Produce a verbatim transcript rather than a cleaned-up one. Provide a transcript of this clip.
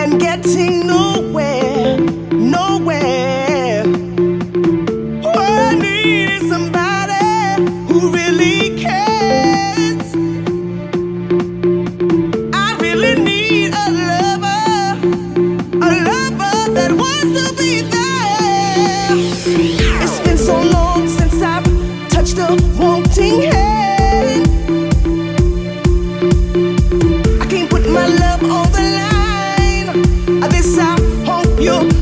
and getting nowhere, nowhere. All I need is somebody who really cares. I really need a lover, a lover that wants to be there. It's been so long since I've touched a wanting hand. I can't put my love on the line. This I hope you'll